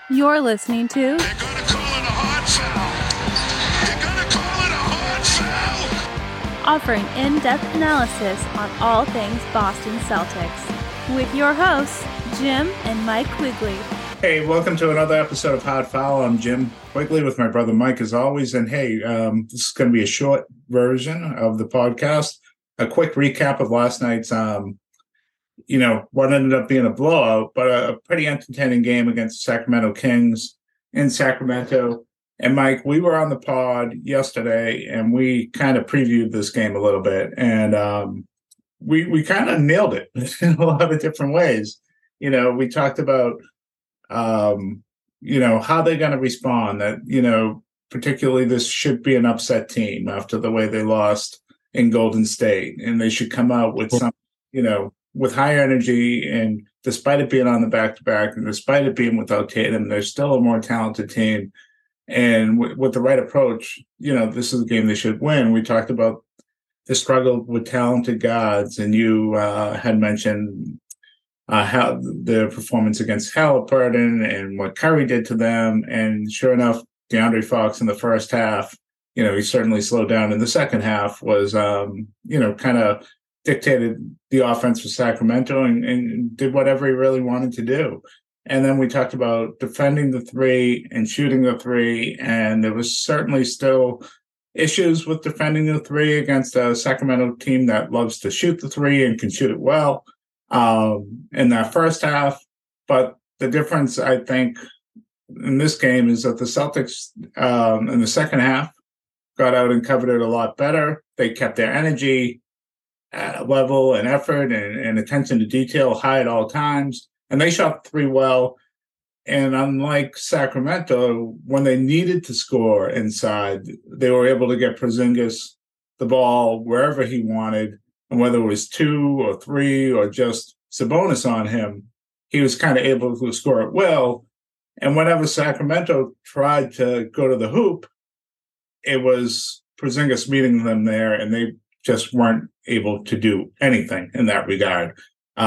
You're listening to They're gonna call it a hard foul. They're gonna call it a hard foul. offering in-depth analysis on all things Boston Celtics with your hosts, Jim and Mike Quigley. Hey, welcome to another episode of Hard Foul. I'm Jim Quigley with my brother Mike, as always. And hey, this is going to be a short version of the podcast. A quick recap of last night's, what ended up being a blowout, but a pretty entertaining game against the Sacramento Kings in Sacramento. And Mike, we were on the pod yesterday, and we kind of previewed this game a little bit, and we kind of nailed it in a lot of different ways. We talked about how they're going to respond. That particularly this should be an upset team after the way they lost in Golden State, and they should come out with some, with higher energy. And despite it being on the back-to-back, and despite it being without Tatum, they're still a more talented team. And with the right approach, this is a game they should win. We talked about the struggle with talented guards, and you had mentioned how the performance against Halliburton and what Curry did to them. And sure enough, DeAndre Fox in the first half, he certainly slowed down. In the second half was, kind of dictated the offense for Sacramento and did whatever he really wanted to do. And then we talked about defending the three and shooting the three. And there was certainly still issues with defending the three against a Sacramento team that loves to shoot the three and can shoot it well in that first half. But the difference, I think, in this game is that the Celtics in the second half got out and covered it a lot better. They kept their energy level and effort and attention to detail high at all times. And they shot the three well. And unlike Sacramento, when they needed to score inside, they were able to get Porzingis the ball wherever he wanted. And whether it was 2 or 3 or just Sabonis on him, he was kind of able to score at will. And whenever Sacramento tried to go to the hoop, it was Porzingis meeting them there, and they just weren't able to do anything in that regard.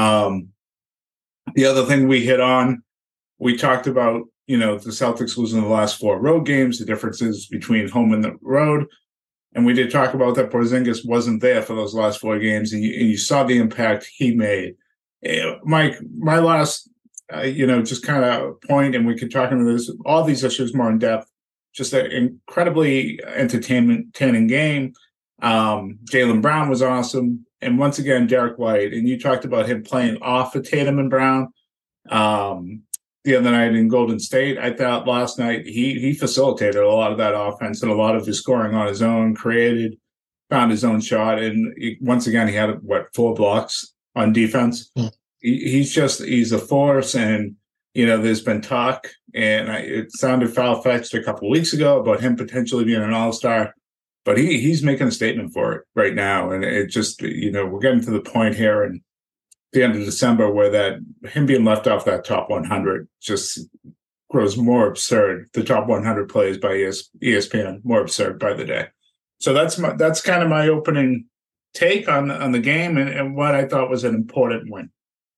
The other thing we hit on, we talked about, the Celtics losing the last 4 road games, the differences between home and the road. And we did talk about that Porzingis wasn't there for those last 4 games, and you saw the impact he made. Mike, my last, just kind of point, and we could talk into this, all these issues more in depth, just an incredibly entertaining game. Jaylen Brown was awesome. And once again, Derek White, and you talked about him playing off of Tatum and Brown the other night in Golden State. I thought last night he facilitated a lot of that offense and a lot of his scoring on his own, found his own shot. And once again, he had, 4 blocks on defense. He's a force. And, there's been talk, and it sounded foul-fetched a couple of weeks ago about him potentially being an all-star. But he's making a statement for it right now. And it just, we're getting to the point here in the end of December where that him being left off that top 100 just grows more absurd. The top 100 plays by ESPN, more absurd by the day. So that's kind of my opening take on the game and what I thought was an important win.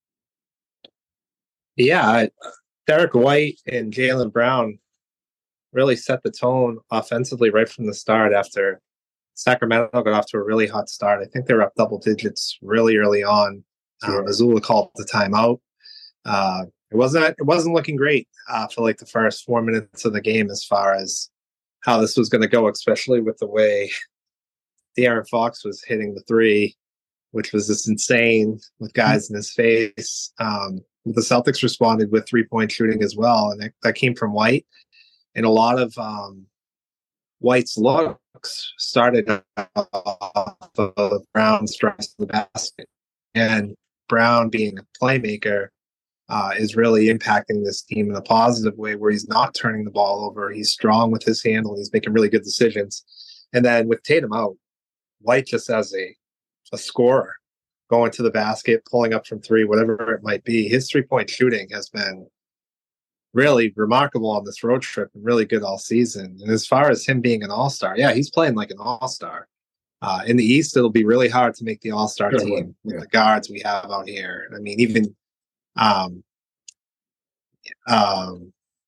Yeah, Derek White and Jaylen Brown really set the tone offensively right from the start after Sacramento got off to a really hot start. I think they were up double digits really early on. Sure. Mazzulla called the timeout. It wasn't looking great for the first 4 minutes of the game as far as how this was going to go, especially with the way De'Aaron Fox was hitting the three, which was just insane with guys in his face. The Celtics responded with 3-point shooting as well, and that came from White. And a lot of White's looks started off of Brown's drives to the basket. And Brown, being a playmaker, is really impacting this team in a positive way where he's not turning the ball over. He's strong with his handle. He's making really good decisions. And then with Tatum out, White just as a scorer, going to the basket, pulling up from 3, whatever it might be. His 3-point shooting has been really remarkable on this road trip and really good all season. And as far as him being an all-star, yeah, he's playing like an all-star. In the East, it'll be really hard to make the all-star team with the guards we have out here. I mean, even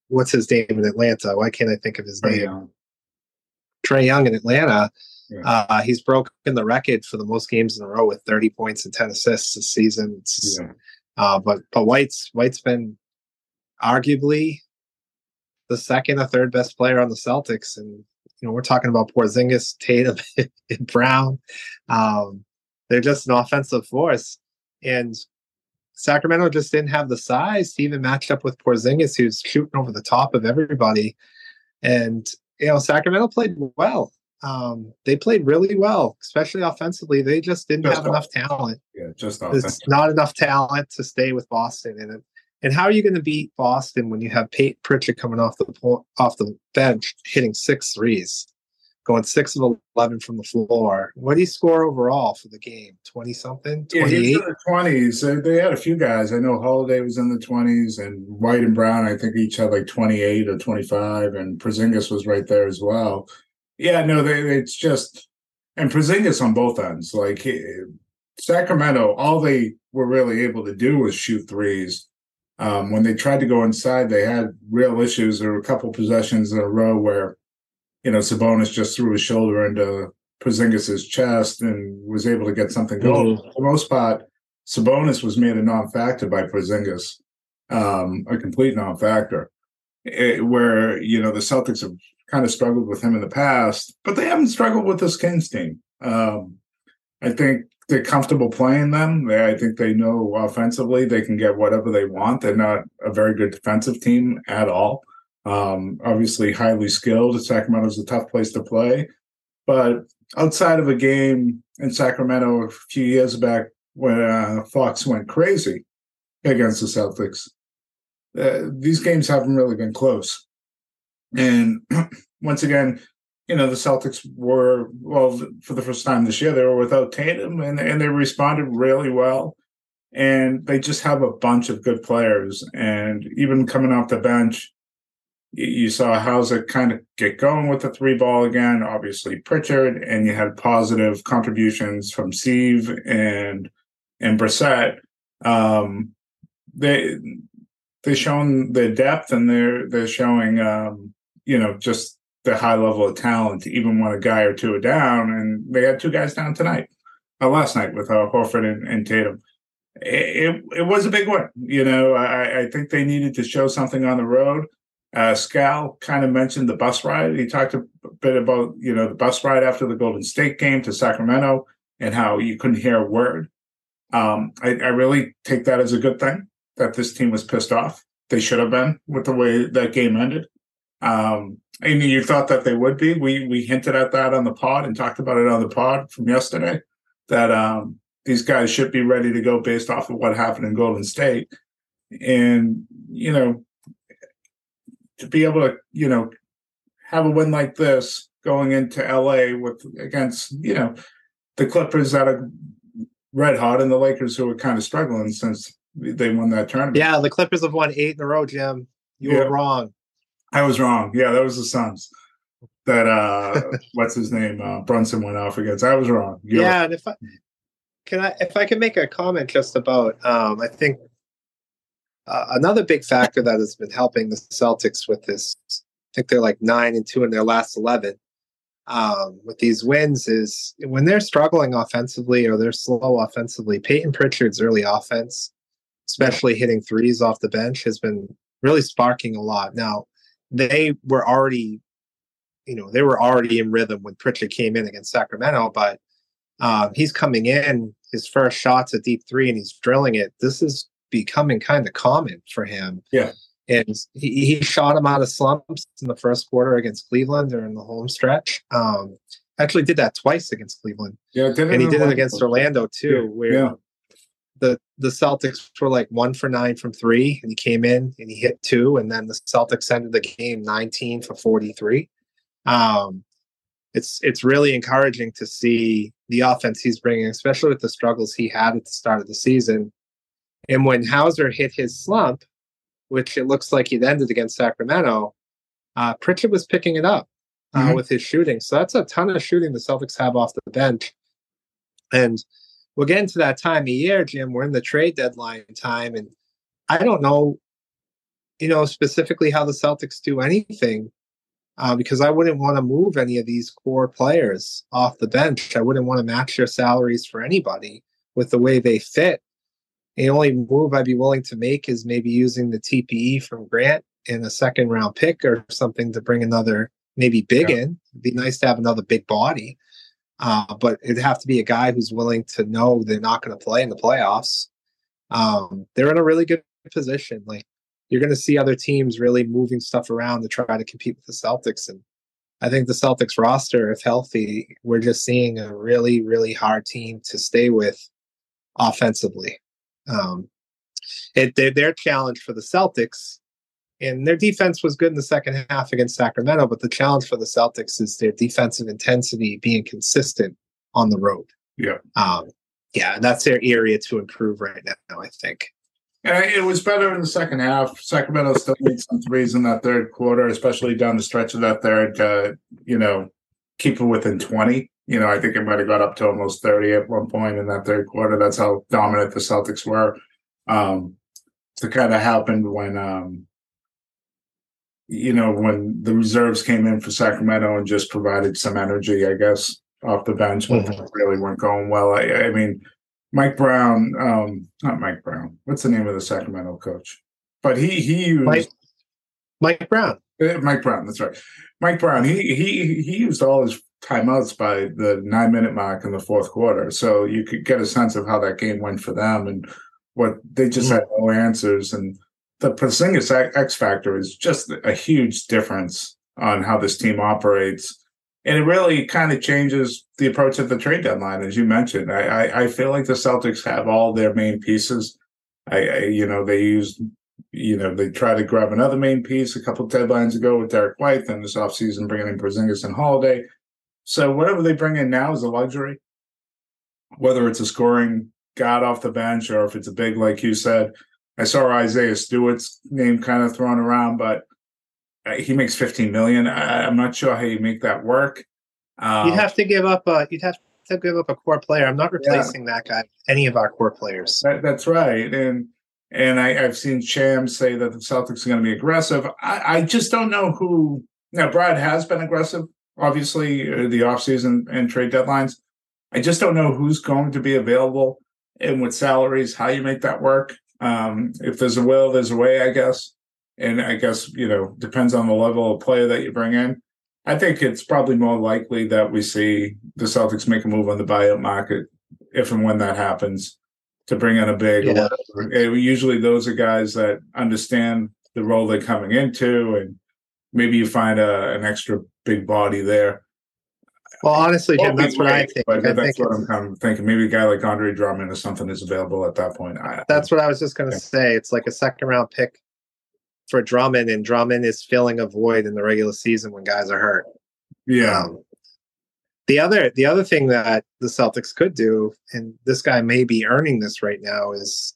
what's his name in Atlanta? Why can't I think of his name? Young. Trae Young in Atlanta. Yeah. He's broken the record for the most games in a row with 30 points and 10 assists this season. But White's been arguably the second or third best player on the Celtics, and we're talking about Porzingis, Tatum, and Brown. They're just an offensive force, and Sacramento just didn't have the size to even match up with Porzingis, who's shooting over the top of everybody. And Sacramento played well. They played really well, especially offensively. They just didn't have enough talent. Yeah, just There's not enough talent to stay with Boston. And how are you going to beat Boston when you have Peyton Pritchard coming off the bench, hitting 6 threes, going 6 of 11 from the floor? What did he score overall for the game? 20-something? 28? Yeah, he was in the 20s. They had a few guys. I know Holiday was in the 20s, and White and Brown, I think, each had like 28 or 25, and Porzingis was right there as well. Yeah, no, it's just – and Porzingis on both ends. Like, Sacramento, all they were really able to do was shoot threes. When they tried to go inside, they had real issues. There were a couple possessions in a row where, Sabonis just threw his shoulder into Porzingis's chest and was able to get something going. For the most part, Sabonis was made a non-factor by Porzingis, a complete non-factor. Where, the Celtics have kind of struggled with him in the past, but they haven't struggled with this Kings team. I think they're comfortable playing them. I think they know offensively they can get whatever they want. They're not a very good defensive team at all. Obviously highly skilled. Sacramento's a tough place to play. But outside of a game in Sacramento a few years back when Fox went crazy against the Celtics, these games haven't really been close. And once again, the Celtics were, for the first time this year, they were without Tatum, and they responded really well. And they just have a bunch of good players. And even coming off the bench, you saw Hauser kind of get going with the 3-ball again, obviously Pritchard, and you had positive contributions from Steve and Brissett. They're showing their depth, and they're showing, just the high level of talent, even when a guy or two are down. And they had 2 guys down last night with Horford and Tatum. It was a big win. I think they needed to show something on the road. Scal kind of mentioned the bus ride. He talked a bit about, the bus ride after the Golden State game to Sacramento and how you couldn't hear a word. I really take that as a good thing, that this team was pissed off. They should have been with the way that game ended. And you thought that they would be. We hinted at that on the pod and talked about it on the pod from yesterday, that these guys should be ready to go based off of what happened in Golden State. And, to be able to, have a win like this going into LA against, the Clippers that are red hot and the Lakers who are kind of struggling since they won that tournament. Yeah, the Clippers have won 8 in a row, Jim. You were wrong. I was wrong. Yeah, that was the Suns that what's his name? Brunson went off against. I was wrong. And if I can make a comment just about I think another big factor that has been helping the Celtics with this, I think they're like 9-2 in their last 11 with these wins, is when they're struggling offensively or they're slow offensively, Peyton Pritchard's early offense, especially hitting threes off the bench, has been really sparking a lot. Now, they were already in rhythm when Pritchard came in against Sacramento, but he's coming in, his first shot's a deep 3 and he's drilling it. This is becoming kind of common for him. Yeah. And he shot him out of slumps in the first quarter against Cleveland during the home stretch. Actually did that twice against Cleveland. Yeah, and he did it against Orlando too, where the Celtics were like 1 for 9 from 3, and he came in and he hit 2, and then the Celtics ended the game 19 for 43. It's really encouraging to see the offense he's bringing, especially with the struggles he had at the start of the season. And when Hauser hit his slump, which it looks like he'd ended against Sacramento, Pritchard was picking it up with his shooting. So that's a ton of shooting the Celtics have off the bench. And we're getting to that time of year, Jim. We're in the trade deadline time, and I don't know specifically how the Celtics do anything, because I wouldn't want to move any of these core players off the bench. I wouldn't want to match their salaries for anybody with the way they fit. The only move I'd be willing to make is maybe using the TPE from Grant in a second round pick or something to bring another maybe big in. It'd be nice to have another big body. But it'd have to be a guy who's willing to know they're not going to play in the playoffs. They're in a really good position. Like, you're going to see other teams really moving stuff around to try to compete with the Celtics. And I think the Celtics roster, if healthy, we're just seeing a really, really hard team to stay with offensively. Their challenge for the Celtics, and their defense was good in the second half against Sacramento, but the challenge for the Celtics is their defensive intensity being consistent on the road. Yeah, that's their area to improve right now, I think. And it was better in the second half. Sacramento still needs some threes in that third quarter, especially down the stretch of that third, keep it within 20. I think it might have got up to almost 30 at one point in that third quarter. That's how dominant the Celtics were. It kind of happened when, when the reserves came in for Sacramento and just provided some energy, I guess, off the bench when things really weren't going well. I mean, Mike Brown, not Mike Brown. What's the name of the Sacramento coach? But he used Mike Brown. Mike Brown, that's right. Mike Brown. He used all his timeouts by the 9-minute mark in the fourth quarter, so you could get a sense of how that game went for them and what they just had no answers. And the Porzingis X factor is just a huge difference on how this team operates. And it really kind of changes the approach at the trade deadline, as you mentioned. I feel like the Celtics have all their main pieces. They tried to grab another main piece a couple of deadlines ago with Derek White, then this offseason bringing in Porzingis and Holiday. So whatever they bring in now is a luxury, whether it's a scoring guard off the bench or if it's a big, like you said. I saw Isaiah Stewart's name kind of thrown around, but he makes $15 million. I'm not sure how you make that work. You'd have to give up a core player. I'm not replacing that guy. Any of our core players. That's right. And I've seen Shams say that the Celtics are going to be aggressive. I just don't know who. Now, Brad has been aggressive, obviously, the offseason and trade deadlines. I just don't know who's going to be available and with salaries, how you make that work. If there's a will, there's a way, I guess. And I guess, depends on the level of player that you bring in. I think it's probably more likely that we see the Celtics make a move on the buyout market if and when that happens to bring in a big. Yeah. Usually those are guys that understand the role they're coming into, and maybe you find an extra big body there. Well, honestly, Jim, that's what I think. That's what I'm kind of thinking. Maybe a guy like Andre Drummond or something is available at that point. That's what I was just going to say. It's like a second-round pick for Drummond, and Drummond is filling a void in the regular season when guys are hurt. Yeah. The other thing that the Celtics could do, and this guy may be earning this right now, is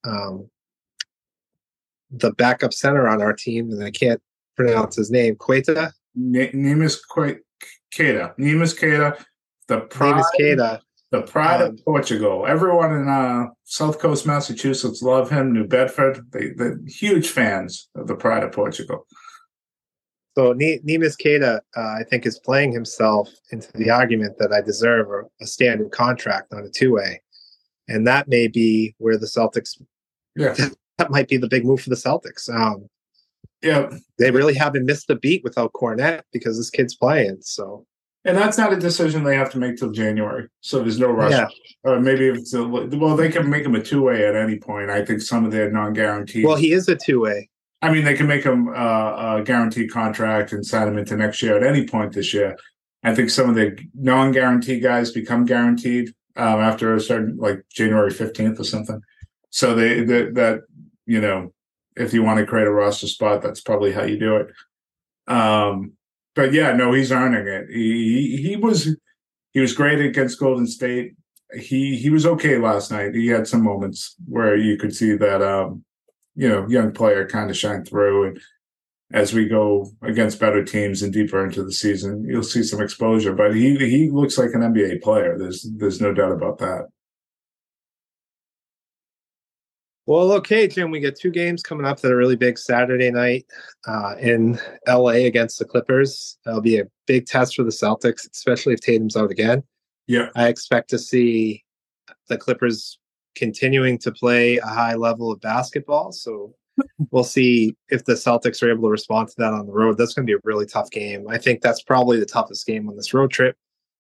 the backup center on our team, and I can't pronounce his name. Queta? Neemias Queta. Neemias Queta. The pride of Portugal. Everyone in South Coast Massachusetts love him. New Bedford, they're huge fans of the pride of Portugal. So Neemias Queta, I think, is playing himself into the argument that I deserve a standard contract, not a two-way. And that may be where the Celtics that might be the big move for the Celtics. They really haven't missed a beat without Cornette because this kid's playing. So, and that's not a decision they have to make till January. So there's no rush. Yeah. Or maybe if it's they can make him a two-way at any point. I think some of their non-guaranteed. Well, he is a two-way. I mean, they can make him a guaranteed contract and sign him into next year at any point this year. I think some of the non-guaranteed guys become guaranteed after a certain, like January 15th or something. So that if you want to create a roster spot, that's probably how you do it. But yeah, no, he's earning it. He was great against Golden State. He was okay last night. He had some moments where you could see that young player kind of shine through. And as we go against better teams and deeper into the season, you'll see some exposure. But he looks like an NBA player. There's no doubt about that. Well, okay, Jim, we get 2 games coming up that are really big Saturday night in LA against the Clippers. That'll be a big test for the Celtics, especially if Tatum's out again. Yeah. I expect to see the Clippers continuing to play a high level of basketball. So we'll see if the Celtics are able to respond to that on the road. That's going to be a really tough game. I think that's probably the toughest game on this road trip.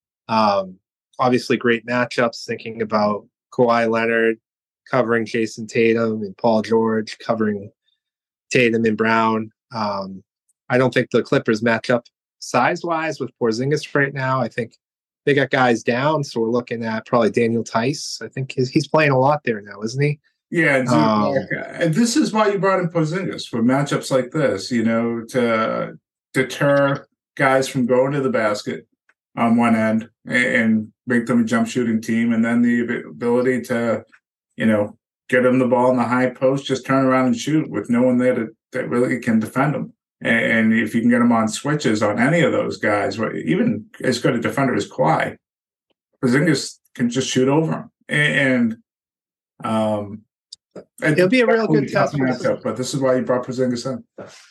Obviously, great matchups, thinking about Kawhi Leonard covering Jason Tatum and Paul George covering Tatum and Brown. I don't think the Clippers match up size-wise with Porzingis right now. I think they got guys down, so we're looking at probably Daniel Tice. I think he's playing a lot there now, isn't he? Yeah, and this is why you brought in Porzingis for matchups like this, to deter guys from going to the basket on one end and make them a jump shooting team, and then the ability to, get them the ball in the high post, just turn around and shoot with no one there that really can defend them. And if you can get them on switches on any of those guys, even as good a defender as Kawhi, Porzingis can just shoot over him. And it'll be a real good test for matchup, but this is why you brought Porzingis in.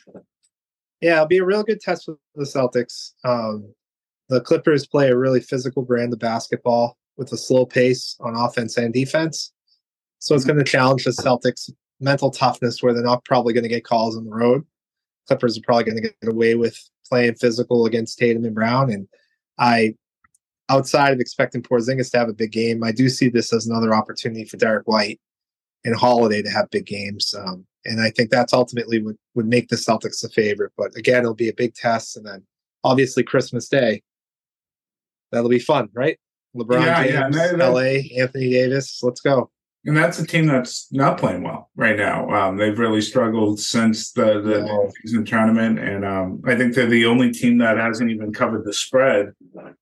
Yeah, it'll be a real good test for the Celtics. The Clippers play a really physical brand of basketball with a slow pace on offense and defense. So it's going to challenge the Celtics' mental toughness, where they're not probably going to get calls on the road. Clippers are probably going to get away with playing physical against Tatum and Brown. And outside of expecting Porzingis to have a big game, I do see this as another opportunity for Derek White and Holiday to have big games. And I think that's ultimately would make the Celtics the favorite. But again, it'll be a big test. And then obviously Christmas Day, that'll be fun, right? LeBron James, LA, Anthony Davis, let's go. And that's a team that's not playing well right now. They've really struggled since the season tournament. And I think they're the only team that hasn't even covered the spread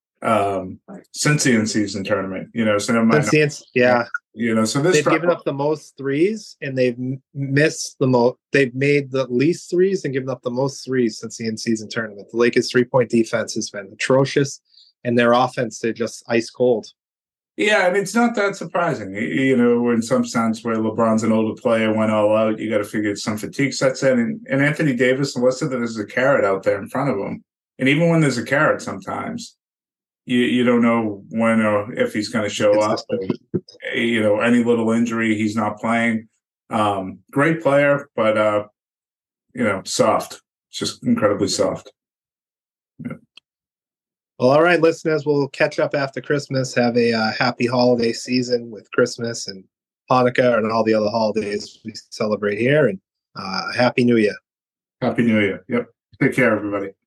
since the in-season tournament. So no matter, so this they've given up the most threes, and they've missed the most. They've made the least threes and given up the most threes since the in-season tournament. The Lakers' 3-point defense has been atrocious, and their offense, they're just ice cold. Yeah, and it's not that surprising. In some sense, where LeBron's an older player, went all out, you got to figure some fatigue sets in. And Anthony Davis, unless there's a carrot out there in front of him, and even when there's a carrot, sometimes you don't know when or if he's going to show up. Any little injury, he's not playing. Great player, but soft. Just incredibly soft. Yeah. Well, all right, listeners, we'll catch up after Christmas. Have a happy holiday season with Christmas and Hanukkah and all the other holidays we celebrate here. And Happy New Year. Happy New Year. Yep. Take care, everybody.